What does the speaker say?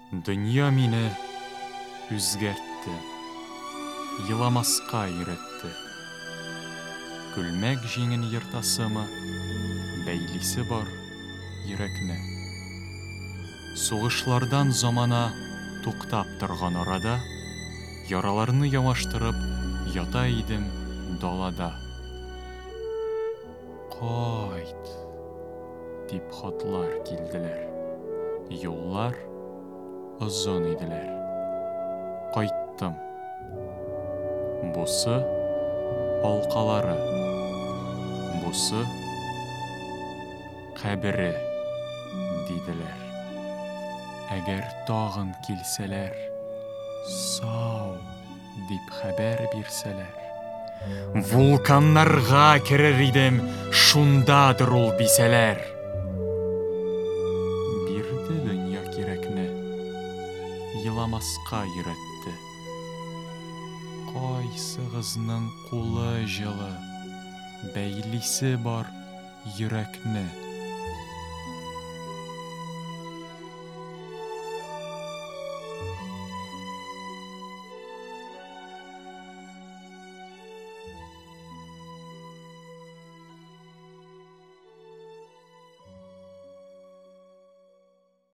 Дүния мине үзгәртте, еламасқа өйрәтте. Күлмәк җиңен ертасымы, бәйлисе бар йөрәкне. Сугышлардан замана туктап торган арада, яраларны ямаштырып ята идем далада. Кайт, дип хатлар килделәр. Юллар озын иделәр. Кайттым. Бусы алкалары, бусы кабере диделәр. Әгәр тагын килсәләр, сау дип хәбәр бирсәләр. Вулканнарга керер идем, шундадыр ул бисәләр. Бирде дөнья кирәкне, еламаска өйрәтте. Кайсыгызның кулы җылы, бәйлисе бар йөрәкне.